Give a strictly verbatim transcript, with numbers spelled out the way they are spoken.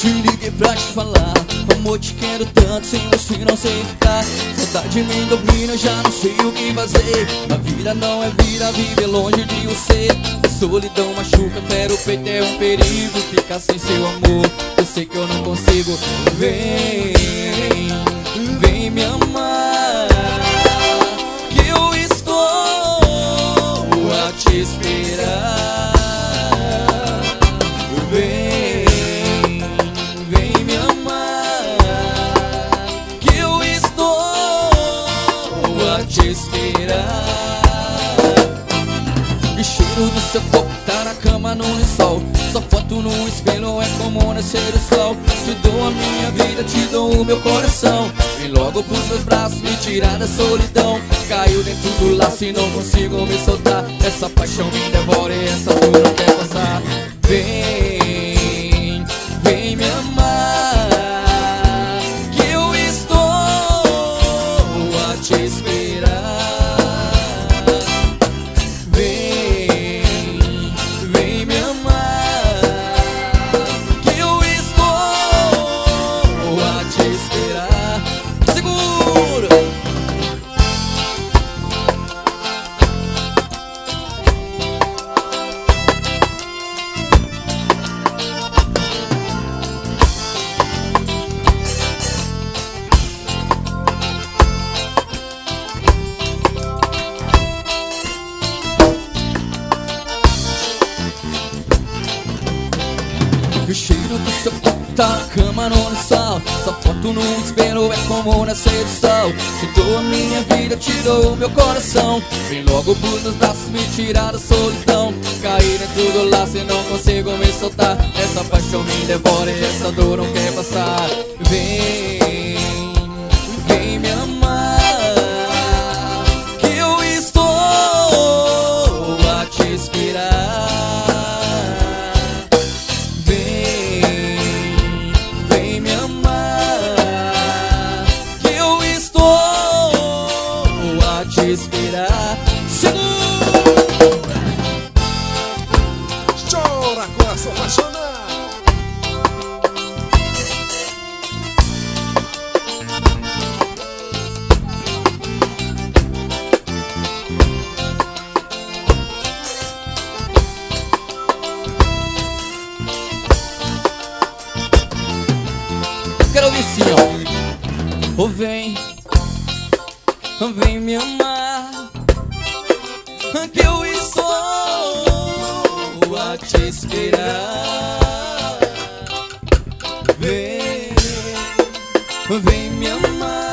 te liguei pra te falar, amor, te quero tanto, sem você não sei ficar. Saudade me domina, já não sei o que fazer. A vida não é vida, viver longe de você. A solidão machuca, quero o peito é um perigo. Ficar sem seu amor, eu sei que eu não consigo. Vem, vem me amar, que eu estou a te esperar. Vem, vem me amar, que eu estou a te esperar. O cheiro do seu corpo tá na cama, no lençol. Sua foto no espelho é como nascer o sol. Te dou a minha vida, te dou o meu coração. Vem logo pros meus braços, me tirar da solidão. Caiu dentro do laço e não consigo me soltar. Essa paixão me devora e essa dor não quer passar. Vem, vem me amar, que eu estou a te esperar. Vem, vem me amar, que eu estou a te esperar. Segura! O cheiro do seu corpo tá na cama, no lençol. Sua foto no espelho é como nascer do sol. Te dou a minha vida, te dou o meu coração. Vem logo pros meus braços, me tirar da solidão. Caí dentro do laço e não consigo me soltar. Essa paixão me devora e essa dor não quer passar. Vem, vem me amar, que eu estou a te esperar. Te esperar. Segura! Chora, coração apaixonado. Quero ouvir sim, ó. Oh, vem, vem me amar, que eu estou a te esperar. Vem, vem me amar.